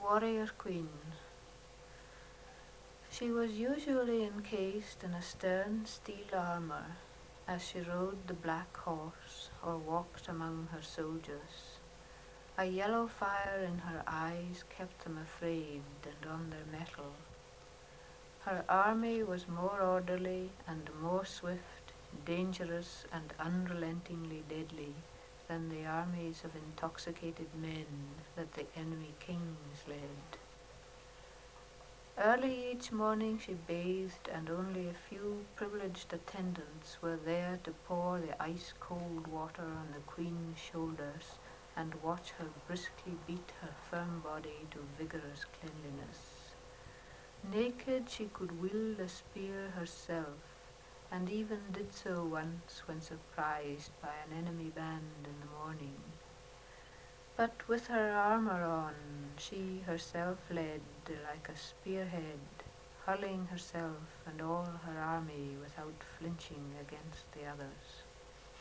warrior queen. She was usually encased in a stern steel armour as she rode the black horse or walked among her soldiers. A yellow fire in her eyes kept them afraid and on their mettle. Her army was more orderly and more swift, dangerous and unrelentingly deadly than the armies of intoxicated men that the enemy kings led. Early each morning she bathed, and only a few privileged attendants were there to pour the ice-cold water on the queen's shoulders and watch her briskly beat her firm body to vigorous cleanliness. Naked she could wield a spear herself, and even did so once when surprised by an enemy band in the morning. But with her armour on, she herself led like a spearhead, hurling herself and all her army without flinching against the others.